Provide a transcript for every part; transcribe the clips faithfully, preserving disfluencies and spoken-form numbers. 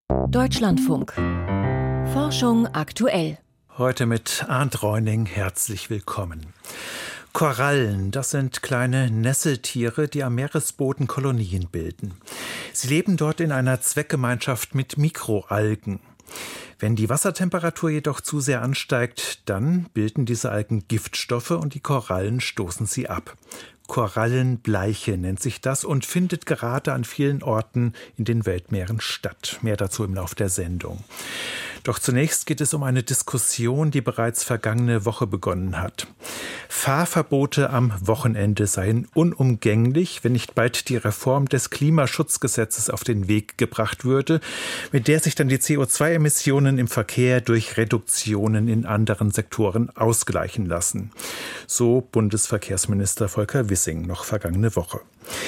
Deutschlandfunk. Forschung aktuell. Heute mit Arndt Reuning, herzlich willkommen. Korallen, das sind kleine Nesseltiere, die am Meeresboden Kolonien bilden. Sie leben dort in einer Zweckgemeinschaft mit Mikroalgen. Wenn die Wassertemperatur jedoch zu sehr ansteigt, dann bilden diese Algen Giftstoffe und die Korallen stoßen sie ab. Korallenbleiche nennt sich das und findet gerade an vielen Orten in den Weltmeeren statt. Mehr dazu im Lauf der Sendung. Doch zunächst geht es um eine Diskussion, die bereits vergangene Woche begonnen hat. Fahrverbote am Wochenende seien unumgänglich, wenn nicht bald die Reform des Klimaschutzgesetzes auf den Weg gebracht würde, mit der sich dann die C O zwei Emissionen im Verkehr durch Reduktionen in anderen Sektoren ausgleichen lassen. So Bundesverkehrsminister Volker Wissing noch vergangene Woche.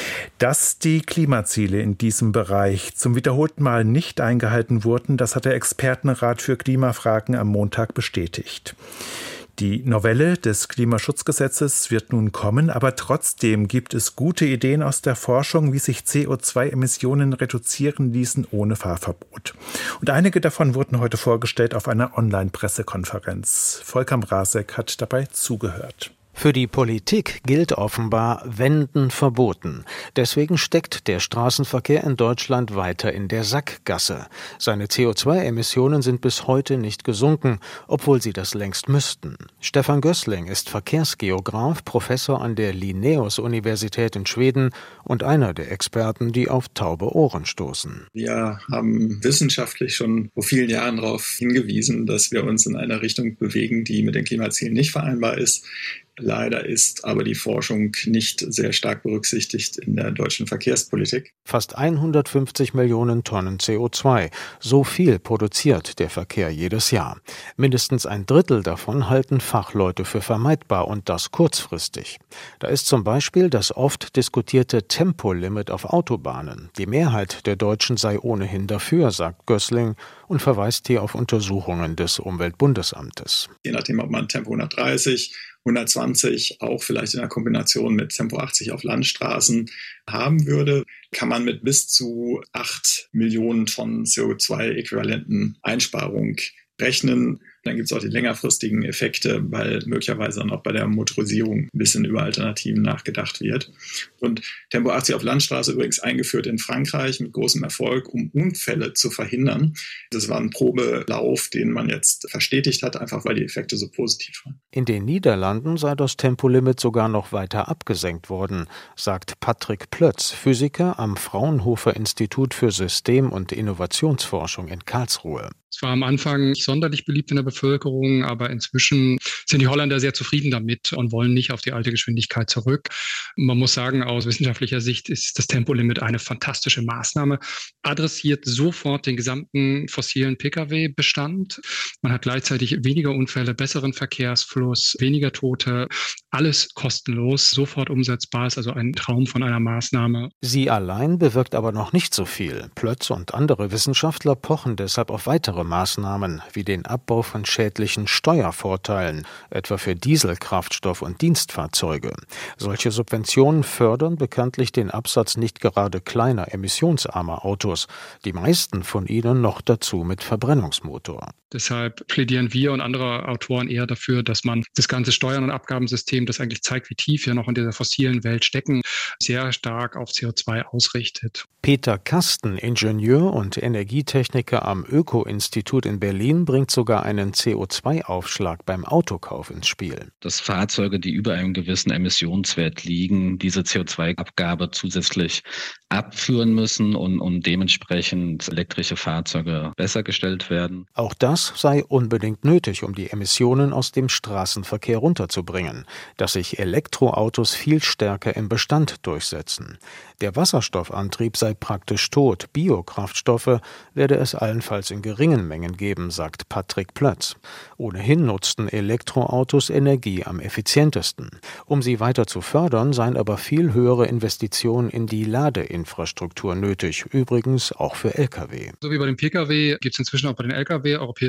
Dass die Klimaziele in diesem Bereich zum wiederholten Mal nicht eingehalten wurden, das hat der Expertenrat für Klimafragen am Montag bestätigt. Die Novelle des Klimaschutzgesetzes wird nun kommen, aber trotzdem gibt es gute Ideen aus der Forschung, wie sich C O zwei Emissionen reduzieren ließen ohne Fahrverbot. Und einige davon wurden heute vorgestellt auf einer Online-Pressekonferenz. Volker Mrazek hat dabei zugehört. Für die Politik gilt offenbar Wenden verboten. Deswegen steckt der Straßenverkehr in Deutschland weiter in der Sackgasse. Seine C O zwei Emissionen sind bis heute nicht gesunken, obwohl sie das längst müssten. Stefan Gößling ist Verkehrsgeograf, Professor an der Linnaeus-Universität in Schweden und einer der Experten, die auf taube Ohren stoßen. Wir haben wissenschaftlich schon vor vielen Jahren darauf hingewiesen, dass wir uns in einer Richtung bewegen, die mit den Klimazielen nicht vereinbar ist. Leider ist aber die Forschung nicht sehr stark berücksichtigt in der deutschen Verkehrspolitik. Fast hundertfünfzig Millionen Tonnen C O zwei. So viel produziert der Verkehr jedes Jahr. Mindestens ein Drittel davon halten Fachleute für vermeidbar und das kurzfristig. Da ist zum Beispiel das oft diskutierte Tempolimit auf Autobahnen. Die Mehrheit der Deutschen sei ohnehin dafür, sagt Gößling und verweist hier auf Untersuchungen des Umweltbundesamtes. Je nachdem, ob man Tempo hundertdreißig, hundertzwanzig, auch vielleicht in der Kombination mit Tempo achtzig auf Landstraßen haben würde, kann man mit bis zu acht Millionen Tonnen C O zwei Äquivalenten Einsparung rechnen. Dann gibt es auch die längerfristigen Effekte, weil möglicherweise dann auch bei der Motorisierung ein bisschen über Alternativen nachgedacht wird. Und Tempo achtzig auf Landstraße übrigens eingeführt in Frankreich mit großem Erfolg, um Unfälle zu verhindern. Das war ein Probelauf, den man jetzt verstetigt hat, einfach weil die Effekte so positiv waren. In den Niederlanden sei das Tempolimit sogar noch weiter abgesenkt worden, sagt Patrick Plötz, Physiker am Fraunhofer Institut für System- und Innovationsforschung in Karlsruhe. Es war am Anfang nicht sonderlich beliebt in der Bevölkerung, aber inzwischen sind die Holländer sehr zufrieden damit und wollen nicht auf die alte Geschwindigkeit zurück. Man muss sagen, aus wissenschaftlicher Sicht ist das Tempolimit eine fantastische Maßnahme, adressiert sofort den gesamten fossilen Pkw-Bestand. Man hat gleichzeitig weniger Unfälle, besseren Verkehrsfluss, weniger Tote, alles kostenlos, sofort umsetzbar, ist also ein Traum von einer Maßnahme. Sie allein bewirkt aber noch nicht so viel. Plötz und andere Wissenschaftler pochen deshalb auf weitere Maßnahmen wie den Abbau von schädlichen Steuervorteilen, etwa für Dieselkraftstoff und Dienstfahrzeuge. Solche Subventionen fördern bekanntlich den Absatz nicht gerade kleiner emissionsarmer Autos, die meisten von ihnen noch dazu mit Verbrennungsmotor. Deshalb plädieren wir und andere Autoren eher dafür, dass man das ganze Steuern- und Abgabensystem, das eigentlich zeigt, wie tief wir noch in dieser fossilen Welt stecken, sehr stark auf C O zwei ausrichtet. Peter Kasten, Ingenieur und Energietechniker am Öko-Institut in Berlin, bringt sogar einen C O zwei Aufschlag beim Autokauf ins Spiel. Dass Fahrzeuge, die über einem gewissen Emissionswert liegen, diese C O zwei Abgabe zusätzlich abführen müssen und, und dementsprechend elektrische Fahrzeuge besser gestellt werden. Auch das sei unbedingt nötig, um die Emissionen aus dem Straßenverkehr runterzubringen, dass sich Elektroautos viel stärker im Bestand durchsetzen. Der Wasserstoffantrieb sei praktisch tot, Biokraftstoffe werde es allenfalls in geringen Mengen geben, sagt Patrick Plötz. Ohnehin nutzten Elektroautos Energie am effizientesten. Um sie weiter zu fördern, seien aber viel höhere Investitionen in die Ladeinfrastruktur nötig, übrigens auch für Lkw. So wie bei dem Pkw gibt es inzwischen auch bei den Lkw europäische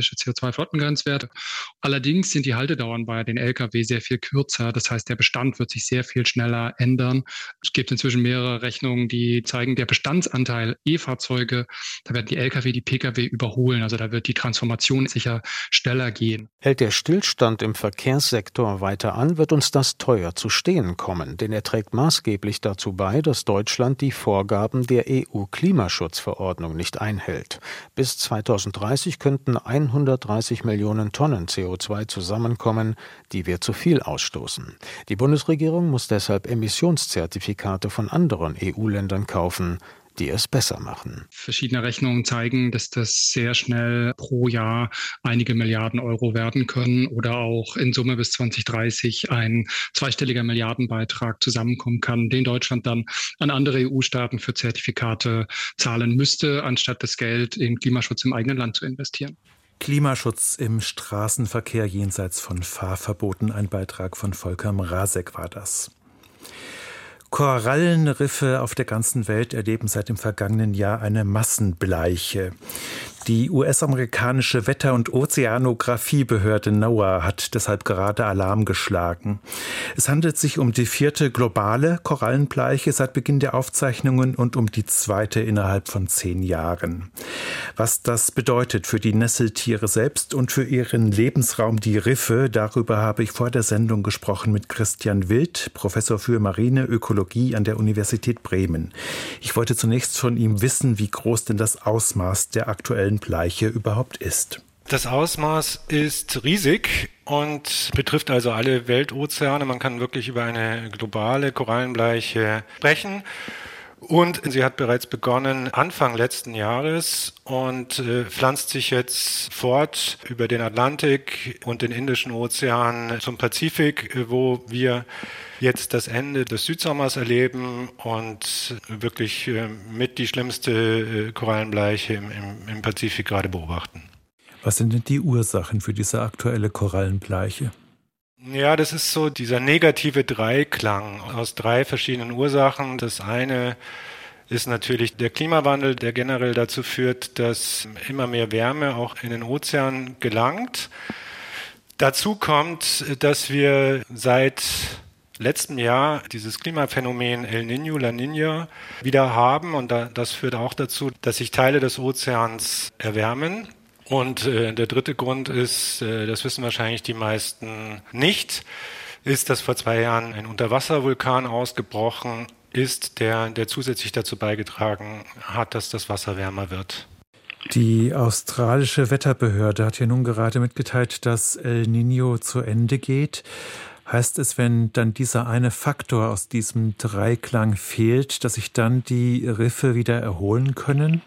europäische C O zwei Flottengrenzwerte. Allerdings sind die Haltedauern bei den L K W sehr viel kürzer. Das heißt, der Bestand wird sich sehr viel schneller ändern. Es gibt inzwischen mehrere Rechnungen, die zeigen, der Bestandsanteil E-Fahrzeuge, da werden die L K W die P K W überholen. Also da wird die Transformation sicher schneller gehen. Hält der Stillstand im Verkehrssektor weiter an, wird uns das teuer zu stehen kommen, denn er trägt maßgeblich dazu bei, dass Deutschland die Vorgaben der E U-Klimaschutzverordnung nicht einhält. Bis zweitausenddreißig könnten hundertdreißig Millionen Tonnen C O zwei zusammenkommen, die wir zu viel ausstoßen. Die Bundesregierung muss deshalb Emissionszertifikate von anderen E U-Ländern kaufen, die es besser machen. Verschiedene Rechnungen zeigen, dass das sehr schnell pro Jahr einige Milliarden Euro werden können oder auch in Summe bis zwanzig dreißig ein zweistelliger Milliardenbeitrag zusammenkommen kann, den Deutschland dann an andere E U-Staaten für Zertifikate zahlen müsste, anstatt das Geld in Klimaschutz im eigenen Land zu investieren. Klimaschutz im Straßenverkehr jenseits von Fahrverboten. Ein Beitrag von Volker Mrazek war das. Korallenriffe auf der ganzen Welt erleben seit dem vergangenen Jahr eine Massenbleiche. Die U S-amerikanische Wetter- und Ozeanographie-Behörde NOAA hat deshalb gerade Alarm geschlagen. Es handelt sich um die vierte globale Korallenbleiche seit Beginn der Aufzeichnungen und um die zweite innerhalb von zehn Jahren. Was das bedeutet für die Nesseltiere selbst und für ihren Lebensraum, die Riffe, darüber habe ich vor der Sendung gesprochen mit Christian Wild, Professor für Marineökologie an der Universität Bremen. Ich wollte zunächst von ihm wissen, wie groß denn das Ausmaß der aktuellen Bleiche überhaupt ist. Das Ausmaß ist riesig und betrifft also alle Weltozeane. Man kann wirklich über eine globale Korallenbleiche sprechen. Und sie hat bereits begonnen Anfang letzten Jahres und äh, pflanzt sich jetzt fort über den Atlantik und den Indischen Ozean zum Pazifik, äh, wo wir jetzt das Ende des Südsommers erleben und wirklich äh, mit die schlimmste äh, Korallenbleiche im, im, im Pazifik gerade beobachten. Was sind denn die Ursachen für diese aktuelle Korallenbleiche? Ja, das ist so dieser negative Dreiklang aus drei verschiedenen Ursachen. Das eine ist natürlich der Klimawandel, der generell dazu führt, dass immer mehr Wärme auch in den Ozean gelangt. Dazu kommt, dass wir seit letztem Jahr dieses Klimaphänomen El Niño, La Niña wieder haben und das führt auch dazu, dass sich Teile des Ozeans erwärmen. Und äh, der dritte Grund ist, äh, das wissen wahrscheinlich die meisten nicht, ist, dass vor zwei Jahren ein Unterwasservulkan ausgebrochen ist, der, der zusätzlich dazu beigetragen hat, dass das Wasser wärmer wird. Die australische Wetterbehörde hat ja nun gerade mitgeteilt, dass El Niño zu Ende geht. Heißt es, wenn dann dieser eine Faktor aus diesem Dreiklang fehlt, dass sich dann die Riffe wieder erholen können?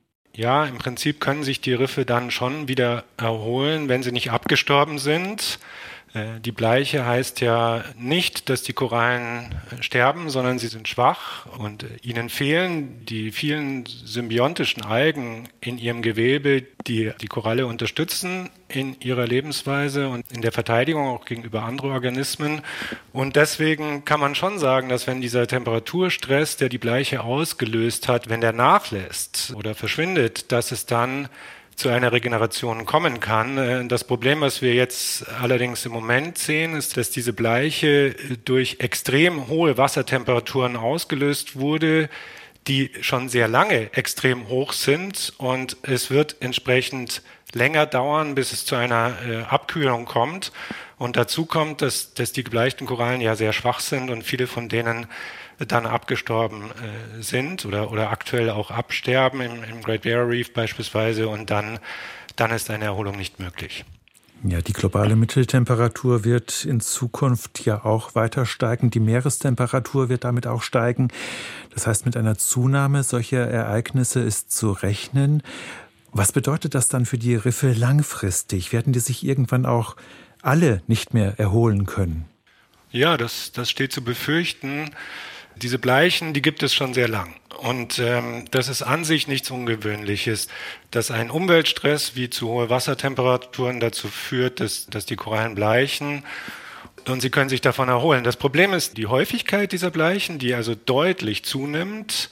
Ja, im Prinzip können sich die Riffe dann schon wieder erholen, wenn sie nicht abgestorben sind. Die Bleiche heißt ja nicht, dass die Korallen sterben, sondern sie sind schwach und ihnen fehlen die vielen symbiontischen Algen in ihrem Gewebe, die die Koralle unterstützen in ihrer Lebensweise und in der Verteidigung auch gegenüber anderen Organismen. Und deswegen kann man schon sagen, dass wenn dieser Temperaturstress, der die Bleiche ausgelöst hat, wenn der nachlässt oder verschwindet, dass es dann zu einer Regeneration kommen kann. Das Problem, was wir jetzt allerdings im Moment sehen, ist, dass diese Bleiche durch extrem hohe Wassertemperaturen ausgelöst wurde, die schon sehr lange extrem hoch sind und es wird entsprechend länger dauern, bis es zu einer äh, Abkühlung kommt. Und dazu kommt, dass, dass die gebleichten Korallen ja sehr schwach sind und viele von denen dann abgestorben äh, sind oder, oder aktuell auch absterben, im, im Great Barrier Reef beispielsweise, und dann, dann ist eine Erholung nicht möglich. Ja, die globale Mitteltemperatur wird in Zukunft ja auch weiter steigen. Die Meerestemperatur wird damit auch steigen. Das heißt, mit einer Zunahme solcher Ereignisse ist zu rechnen. Was bedeutet das dann für die Riffe langfristig? Werden die sich irgendwann auch alle nicht mehr erholen können? Ja, das, das steht zu befürchten. Diese Bleichen, die gibt es schon sehr lang. Und ähm, das ist an sich nichts Ungewöhnliches, dass ein Umweltstress wie zu hohe Wassertemperaturen dazu führt, dass, dass die Korallen bleichen und sie können sich davon erholen. Das Problem ist die Häufigkeit dieser Bleichen, die also deutlich zunimmt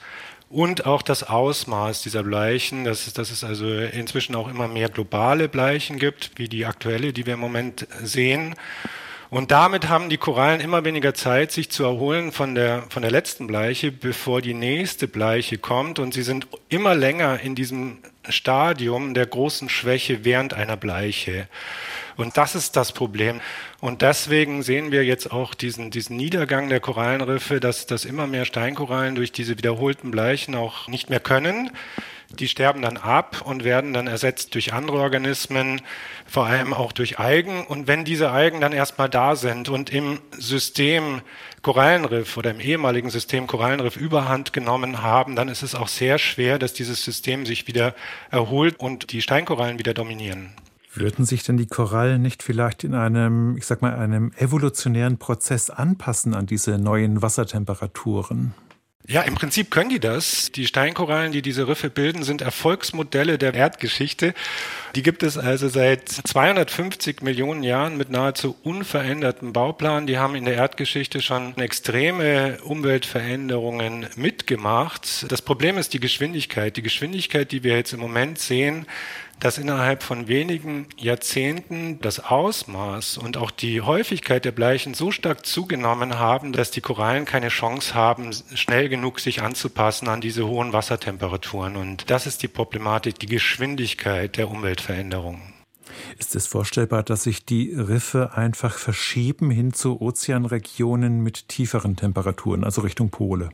und auch das Ausmaß dieser Bleichen, dass es, dass es also inzwischen auch immer mehr globale Bleichen gibt, wie die aktuelle, die wir im Moment sehen. Und damit haben die Korallen immer weniger Zeit, sich zu erholen von der, von der letzten Bleiche, bevor die nächste Bleiche kommt. Und sie sind immer länger in diesem Stadium der großen Schwäche während einer Bleiche. Und das ist das Problem. Und deswegen sehen wir jetzt auch diesen, diesen Niedergang der Korallenriffe, dass, dass immer mehr Steinkorallen durch diese wiederholten Bleichen auch nicht mehr können. Die sterben dann ab und werden dann ersetzt durch andere Organismen, vor allem auch durch Algen. Und wenn diese Algen dann erstmal da sind und im System Korallenriff oder im ehemaligen System Korallenriff Überhand genommen haben, dann ist es auch sehr schwer, dass dieses System sich wieder erholt und die Steinkorallen wieder dominieren. Würden sich denn die Korallen nicht vielleicht in einem, ich sag mal, einem evolutionären Prozess anpassen an diese neuen Wassertemperaturen? Ja, im Prinzip können die das. Die Steinkorallen, die diese Riffe bilden, sind Erfolgsmodelle der Erdgeschichte. Die gibt es also seit zweihundertfünfzig Millionen Jahren mit nahezu unverändertem Bauplan. Die haben in der Erdgeschichte schon extreme Umweltveränderungen mitgemacht. Das Problem ist die Geschwindigkeit. Die Geschwindigkeit, die wir jetzt im Moment sehen, dass innerhalb von wenigen Jahrzehnten das Ausmaß und auch die Häufigkeit der Bleichen so stark zugenommen haben, dass die Korallen keine Chance haben, schnell genug sich anzupassen an diese hohen Wassertemperaturen. Und das ist die Problematik, die Geschwindigkeit der Umweltveränderungen. Ist es vorstellbar, dass sich die Riffe einfach verschieben hin zu Ozeanregionen mit tieferen Temperaturen, also Richtung Pole?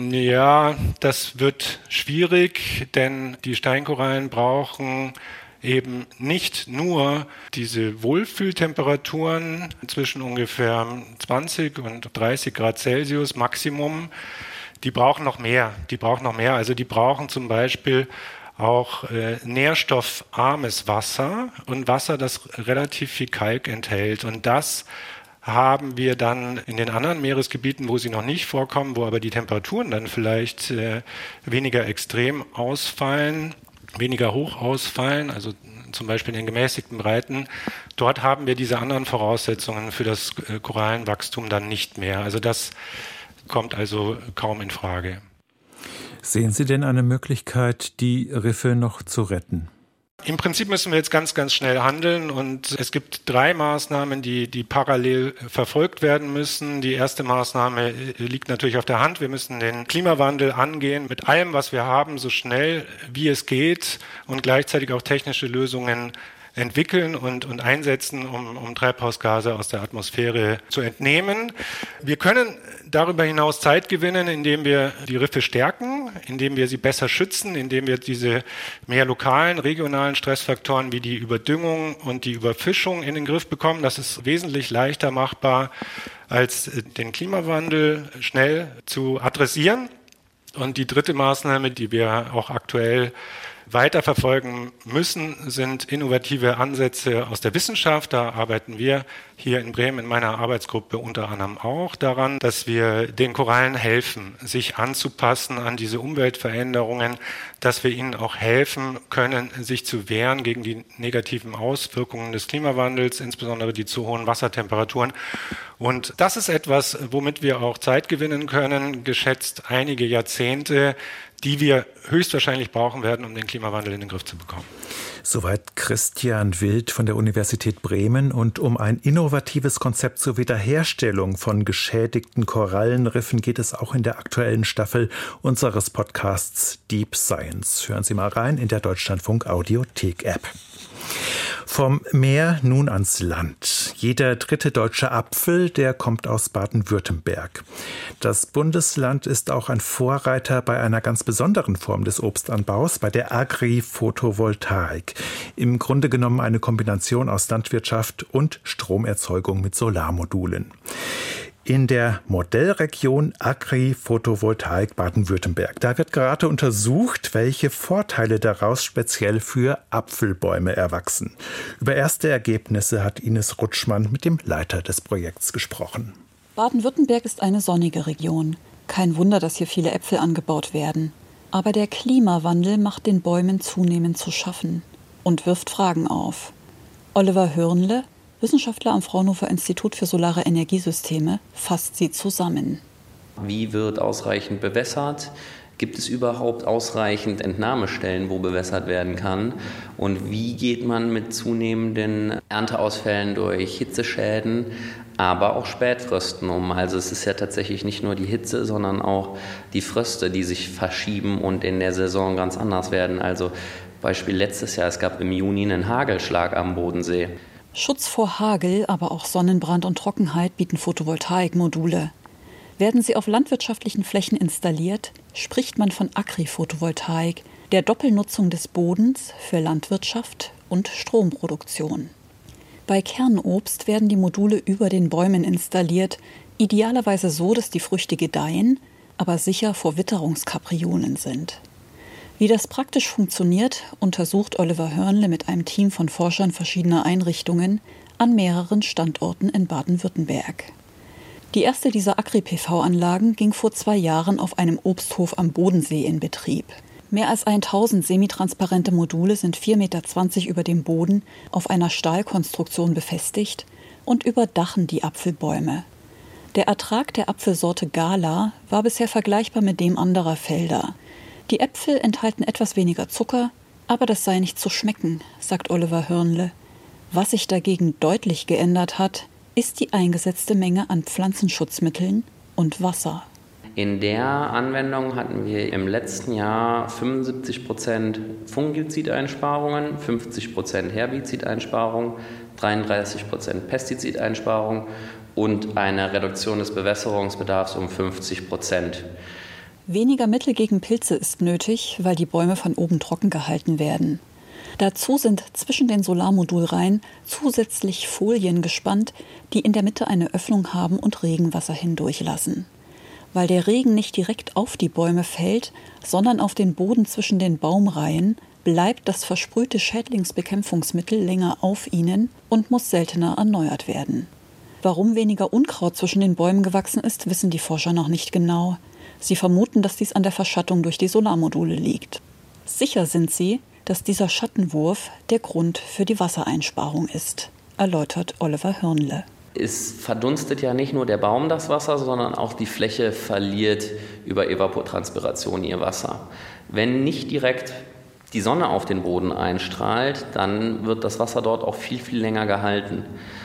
Ja, das wird schwierig, denn die Steinkorallen brauchen eben nicht nur diese Wohlfühltemperaturen zwischen ungefähr zwanzig und dreißig Grad Celsius Maximum. Die brauchen noch mehr. Die brauchen noch mehr. Also die brauchen zum Beispiel auch äh, nährstoffarmes Wasser und Wasser, das relativ viel Kalk enthält. Und das haben wir dann in den anderen Meeresgebieten, wo sie noch nicht vorkommen, wo aber die Temperaturen dann vielleicht äh, weniger extrem ausfallen, weniger hoch ausfallen, also zum Beispiel in den gemäßigten Breiten. Dort haben wir diese anderen Voraussetzungen für das äh, Korallenwachstum dann nicht mehr. Also das kommt also kaum in Frage. Sehen Sie denn eine Möglichkeit, die Riffe noch zu retten? Im Prinzip müssen wir jetzt ganz, ganz schnell handeln und es gibt drei Maßnahmen, die, die parallel verfolgt werden müssen. Die erste Maßnahme liegt natürlich auf der Hand. Wir müssen den Klimawandel angehen mit allem, was wir haben, so schnell wie es geht und gleichzeitig auch technische Lösungen entwickeln und, und einsetzen, um, um Treibhausgase aus der Atmosphäre zu entnehmen. Wir können darüber hinaus Zeit gewinnen, indem wir die Riffe stärken, indem wir sie besser schützen, indem wir diese mehr lokalen, regionalen Stressfaktoren wie die Überdüngung und die Überfischung in den Griff bekommen. Das ist wesentlich leichter machbar, als den Klimawandel schnell zu adressieren. Und die dritte Maßnahme, die wir auch aktuell weiterverfolgen müssen, sind innovative Ansätze aus der Wissenschaft. Da arbeiten wir hier in Bremen in meiner Arbeitsgruppe unter anderem auch daran, dass wir den Korallen helfen, sich anzupassen an diese Umweltveränderungen, dass wir ihnen auch helfen können, sich zu wehren gegen die negativen Auswirkungen des Klimawandels, insbesondere die zu hohen Wassertemperaturen. Und das ist etwas, womit wir auch Zeit gewinnen können, geschätzt einige Jahrzehnte, die wir höchstwahrscheinlich brauchen werden, um den Klimawandel in den Griff zu bekommen. Soweit Christian Wild von der Universität Bremen. Und um ein innovatives Konzept zur Wiederherstellung von geschädigten Korallenriffen geht es auch in der aktuellen Staffel unseres Podcasts Deep Science. Hören Sie mal rein in der Deutschlandfunk Audiothek-App. Vom Meer nun ans Land. Jeder dritte deutsche Apfel, der kommt aus Baden-Württemberg. Das Bundesland ist auch ein Vorreiter bei einer ganz besonderen Form des Obstanbaus, bei der Agri-Photovoltaik. Im Grunde genommen eine Kombination aus Landwirtschaft und Stromerzeugung mit Solarmodulen. In der Modellregion Agri-Photovoltaik Baden-Württemberg. Da wird gerade untersucht, welche Vorteile daraus speziell für Apfelbäume erwachsen. Über erste Ergebnisse hat Ines Rutschmann mit dem Leiter des Projekts gesprochen. Baden-Württemberg ist eine sonnige Region. Kein Wunder, dass hier viele Äpfel angebaut werden. Aber der Klimawandel macht den Bäumen zunehmend zu schaffen und wirft Fragen auf. Oliver Hörnle, Wissenschaftler am Fraunhofer Institut für Solare Energiesysteme, fasst sie zusammen. Wie wird ausreichend bewässert? Gibt es überhaupt ausreichend Entnahmestellen, wo bewässert werden kann? Und wie geht man mit zunehmenden Ernteausfällen durch Hitzeschäden, aber auch Spätfrösten um? Also es ist ja tatsächlich nicht nur die Hitze, sondern auch die Fröste, die sich verschieben und in der Saison ganz anders werden. Also Beispiel letztes Jahr, es gab im Juni einen Hagelschlag am Bodensee. Schutz vor Hagel, aber auch Sonnenbrand und Trockenheit bieten Photovoltaikmodule. Werden sie auf landwirtschaftlichen Flächen installiert, spricht man von Agri-Photovoltaik, der Doppelnutzung des Bodens für Landwirtschaft und Stromproduktion. Bei Kernobst werden die Module über den Bäumen installiert, idealerweise so, dass die Früchte gedeihen, aber sicher vor Witterungskapriolen sind. Wie das praktisch funktioniert, untersucht Oliver Hörnle mit einem Team von Forschern verschiedener Einrichtungen an mehreren Standorten in Baden-Württemberg. Die erste dieser Agri-P V-Anlagen ging vor zwei Jahren auf einem Obsthof am Bodensee in Betrieb. Mehr als tausend semitransparente Module sind vier Meter zwanzig über dem Boden auf einer Stahlkonstruktion befestigt und überdachen die Apfelbäume. Der Ertrag der Apfelsorte Gala war bisher vergleichbar mit dem anderer Felder. Die Äpfel enthalten etwas weniger Zucker, aber das sei nicht zu schmecken, sagt Oliver Hörnle. Was sich dagegen deutlich geändert hat, ist die eingesetzte Menge an Pflanzenschutzmitteln und Wasser. In der Anwendung hatten wir im letzten Jahr fünfundsiebzig Prozent Fungizideinsparungen, fünfzig Prozent Herbizideinsparungen, dreiunddreißig Prozent Pestizideinsparungen und eine Reduktion des Bewässerungsbedarfs um fünfzig Prozent. Weniger Mittel gegen Pilze ist nötig, weil die Bäume von oben trocken gehalten werden. Dazu sind zwischen den Solarmodulreihen zusätzlich Folien gespannt, die in der Mitte eine Öffnung haben und Regenwasser hindurchlassen. Weil der Regen nicht direkt auf die Bäume fällt, sondern auf den Boden zwischen den Baumreihen, bleibt das versprühte Schädlingsbekämpfungsmittel länger auf ihnen und muss seltener erneuert werden. Warum weniger Unkraut zwischen den Bäumen gewachsen ist, wissen die Forscher noch nicht genau. Sie vermuten, dass dies an der Verschattung durch die Solarmodule liegt. Sicher sind sie, dass dieser Schattenwurf der Grund für die Wassereinsparung ist, erläutert Oliver Hörnle. Es verdunstet ja nicht nur der Baum das Wasser, sondern auch die Fläche verliert über Evapotranspiration ihr Wasser. Wenn nicht direkt die Sonne auf den Boden einstrahlt, dann wird das Wasser dort auch viel, viel länger gehalten.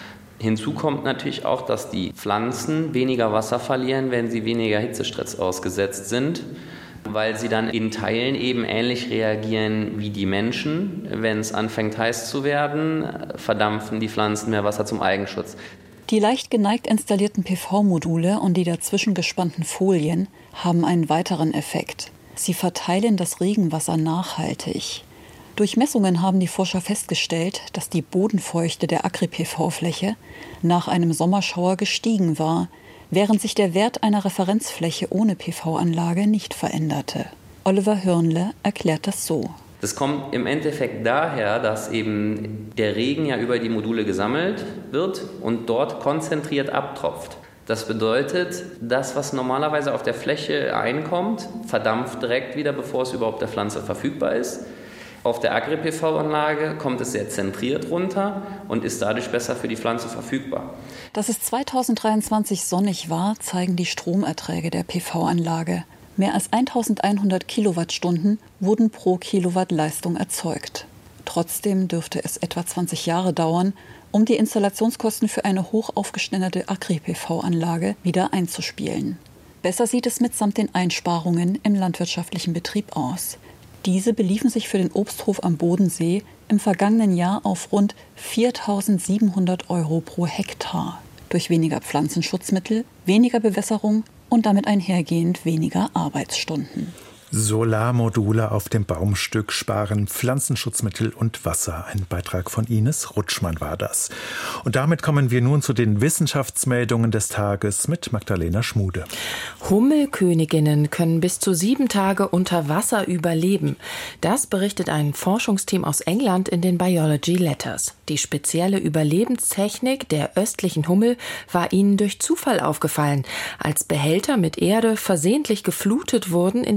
Hinzu kommt natürlich auch, dass die Pflanzen weniger Wasser verlieren, wenn sie weniger Hitzestress ausgesetzt sind, weil sie dann in Teilen eben ähnlich reagieren wie die Menschen. Wenn es anfängt heiß zu werden, verdampfen die Pflanzen mehr Wasser zum Eigenschutz. Die leicht geneigt installierten P V-Module und die dazwischen gespannten Folien haben einen weiteren Effekt. Sie verteilen das Regenwasser nachhaltig. Durch Messungen haben die Forscher festgestellt, dass die Bodenfeuchte der Agri-P V-Fläche nach einem Sommerschauer gestiegen war, während sich der Wert einer Referenzfläche ohne P V-Anlage nicht veränderte. Oliver Hörnle erklärt das so. Das kommt im Endeffekt daher, dass eben der Regen ja über die Module gesammelt wird und dort konzentriert abtropft. Das bedeutet, das, was normalerweise auf der Fläche einkommt, verdampft direkt wieder, bevor es überhaupt der Pflanze verfügbar ist. Auf der Agri-P V-Anlage kommt es sehr zentriert runter und ist dadurch besser für die Pflanze verfügbar. Dass es zweitausenddreiundzwanzig sonnig war, zeigen die Stromerträge der P V-Anlage. Mehr als eintausendeinhundert Kilowattstunden wurden pro Kilowatt Leistung erzeugt. Trotzdem dürfte es etwa zwanzig Jahre dauern, um die Installationskosten für eine hoch aufgeständerte Agri-P V-Anlage wieder einzuspielen. Besser sieht es mitsamt den Einsparungen im landwirtschaftlichen Betrieb aus. Diese beliefen sich für den Obsthof am Bodensee im vergangenen Jahr auf rund viertausendsiebenhundert Euro pro Hektar. Durch weniger Pflanzenschutzmittel, weniger Bewässerung und damit einhergehend weniger Arbeitsstunden. Solarmodule auf dem Baumstück sparen Pflanzenschutzmittel und Wasser. Ein Beitrag von Ines Rutschmann war das. Und damit kommen wir nun zu den Wissenschaftsmeldungen des Tages mit Magdalena Schmude. Hummelköniginnen können bis zu sieben Tage unter Wasser überleben. Das berichtet ein Forschungsteam aus England in den Biology Letters. Die spezielle Überlebenstechnik der östlichen Hummel war ihnen durch Zufall aufgefallen, als Behälter mit Erde versehentlich geflutet wurden, in denen die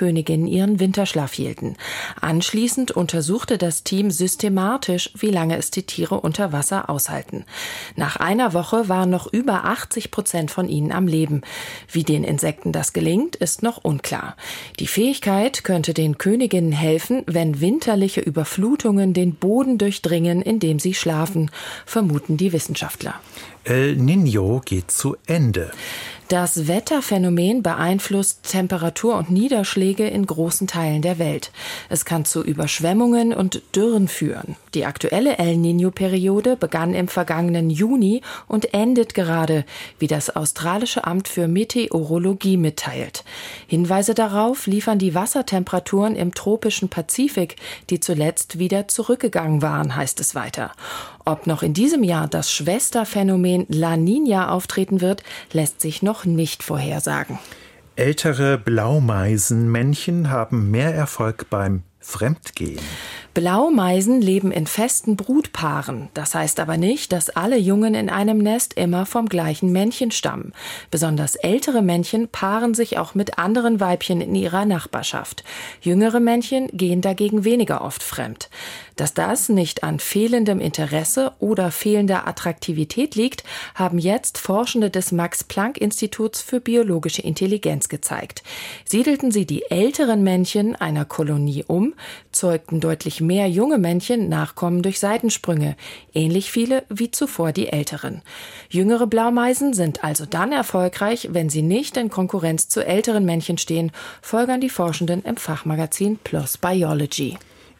Königinnen ihren Winterschlaf hielten. Anschließend untersuchte das Team systematisch, wie lange es die Tiere unter Wasser aushalten. Nach einer Woche waren noch über achtzig Prozent von ihnen am Leben. Wie den Insekten das gelingt, ist noch unklar. Die Fähigkeit könnte den Königinnen helfen, wenn winterliche Überflutungen den Boden durchdringen, in dem sie schlafen, vermuten die Wissenschaftler. El Niño geht zu Ende. Das Wetterphänomen beeinflusst Temperatur und Niederschläge in großen Teilen der Welt. Es kann zu Überschwemmungen und Dürren führen. Die aktuelle El Niño-Periode begann im vergangenen Juni und endet gerade, wie das australische Amt für Meteorologie mitteilt. Hinweise darauf liefern die Wassertemperaturen im tropischen Pazifik, die zuletzt wieder zurückgegangen waren, heißt es weiter. Ob noch in diesem Jahr das Schwesterphänomen La Niña auftreten wird, lässt sich noch nicht vorhersagen. Ältere Blaumeisenmännchen haben mehr Erfolg beim Fremdgehen. Blaumeisen leben in festen Brutpaaren. Das heißt aber nicht, dass alle Jungen in einem Nest immer vom gleichen Männchen stammen. Besonders ältere Männchen paaren sich auch mit anderen Weibchen in ihrer Nachbarschaft. Jüngere Männchen gehen dagegen weniger oft fremd. Dass das nicht an fehlendem Interesse oder fehlender Attraktivität liegt, haben jetzt Forschende des Max-Planck-Instituts für biologische Intelligenz gezeigt. Siedelten sie die älteren Männchen einer Kolonie um, zeugten deutlich mehr junge Männchen Nachkommen durch Seitensprünge, ähnlich viele wie zuvor die älteren. Jüngere Blaumeisen sind also dann erfolgreich, wenn sie nicht in Konkurrenz zu älteren Männchen stehen, folgern die Forschenden im Fachmagazin PLOS Biology.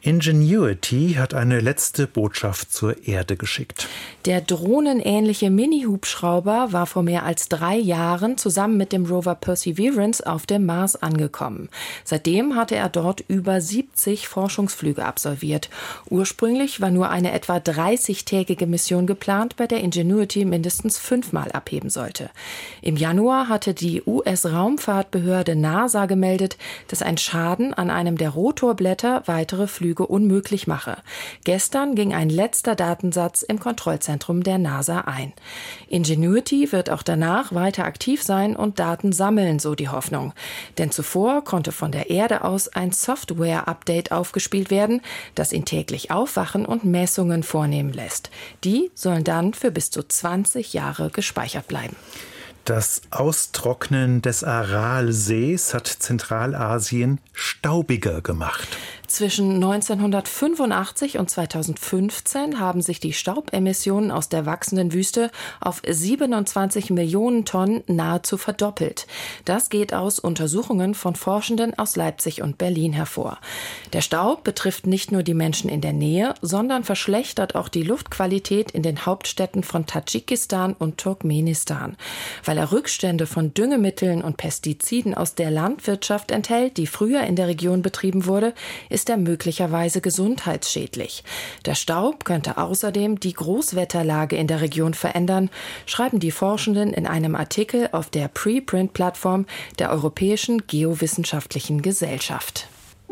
Ingenuity hat eine letzte Botschaft zur Erde geschickt. Der drohnenähnliche Mini-Hubschrauber war vor mehr als drei Jahren zusammen mit dem Rover Perseverance auf dem Mars angekommen. Seitdem hatte er dort über siebzig Forschungsflüge absolviert. Ursprünglich war nur eine etwa dreißigtägige Mission geplant, bei der Ingenuity mindestens fünfmal abheben sollte. Im Januar hatte die U S-Raumfahrtbehörde NASA gemeldet, dass ein Schaden an einem der Rotorblätter weitere Flüge unmöglich mache. Gestern ging ein letzter Datensatz im Kontrollzentrum der NASA ein. Ingenuity wird auch danach weiter aktiv sein und Daten sammeln, so die Hoffnung. Denn zuvor konnte von der Erde aus ein Software-Update aufgespielt werden, das ihn täglich aufwachen und Messungen vornehmen lässt. Die sollen dann für bis zu zwanzig Jahre gespeichert bleiben. Das Austrocknen des Aralsees hat Zentralasien staubiger gemacht. Zwischen neunzehnhundertfünfundachtzig und zweitausendfünfzehn haben sich die Staubemissionen aus der wachsenden Wüste auf siebenundzwanzig Millionen Tonnen nahezu verdoppelt. Das geht aus Untersuchungen von Forschenden aus Leipzig und Berlin hervor. Der Staub betrifft nicht nur die Menschen in der Nähe, sondern verschlechtert auch die Luftqualität in den Hauptstädten von Tadschikistan und Turkmenistan. Weil er Rückstände von Düngemitteln und Pestiziden aus der Landwirtschaft enthält, die früher in der Region betrieben wurde, ist er möglicherweise gesundheitsschädlich. Der Staub könnte außerdem die Großwetterlage in der Region verändern, schreiben die Forschenden in einem Artikel auf der Preprint-Plattform der Europäischen Geowissenschaftlichen Gesellschaft.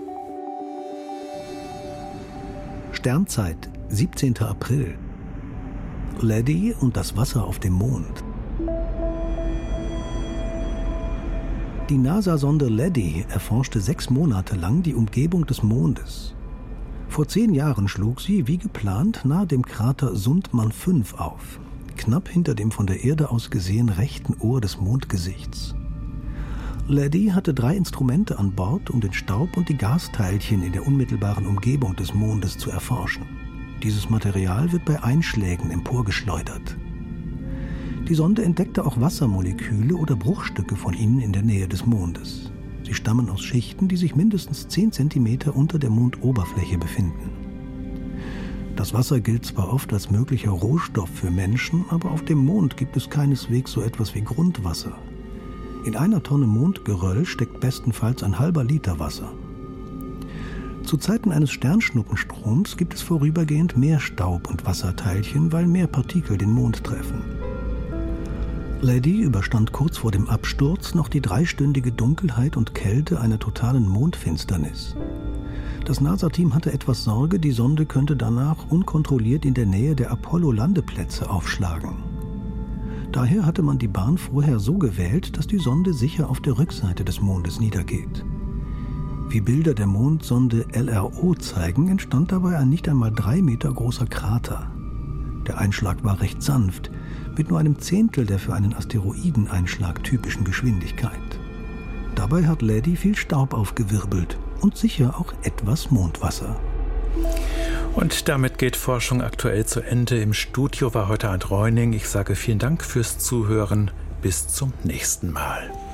Sternzeit, siebzehnter April. Leddy und das Wasser auf dem Mond. Die NASA-Sonde Leddy erforschte sechs Monate lang die Umgebung des Mondes. Vor zehn Jahren schlug sie, wie geplant, nahe dem Krater Sundman fünf auf, knapp hinter dem von der Erde aus gesehen rechten Ohr des Mondgesichts. Leddy hatte drei Instrumente an Bord, um den Staub und die Gasteilchen in der unmittelbaren Umgebung des Mondes zu erforschen. Dieses Material wird bei Einschlägen emporgeschleudert. Die Sonde entdeckte auch Wassermoleküle oder Bruchstücke von ihnen in der Nähe des Mondes. Sie stammen aus Schichten, die sich mindestens zehn Zentimeter unter der Mondoberfläche befinden. Das Wasser gilt zwar oft als möglicher Rohstoff für Menschen, aber auf dem Mond gibt es keineswegs so etwas wie Grundwasser. In einer Tonne Mondgeröll steckt bestenfalls ein halber Liter Wasser. Zu Zeiten eines Sternschnuppenstroms gibt es vorübergehend mehr Staub und Wasserteilchen, weil mehr Partikel den Mond treffen. Leddy überstand kurz vor dem Absturz noch die dreistündige Dunkelheit und Kälte einer totalen Mondfinsternis. Das NASA-Team hatte etwas Sorge, die Sonde könnte danach unkontrolliert in der Nähe der Apollo-Landeplätze aufschlagen. Daher hatte man die Bahn vorher so gewählt, dass die Sonde sicher auf der Rückseite des Mondes niedergeht. Wie Bilder der Mondsonde L R O zeigen, entstand dabei ein nicht einmal drei Meter großer Krater. Der Einschlag war recht sanft, mit nur einem Zehntel der für einen Asteroideneinschlag typischen Geschwindigkeit. Dabei hat Lady viel Staub aufgewirbelt und sicher auch etwas Mondwasser. Und damit geht Forschung aktuell zu Ende. Im Studio war heute Arndt Reuning. Ich sage vielen Dank fürs Zuhören. Bis zum nächsten Mal.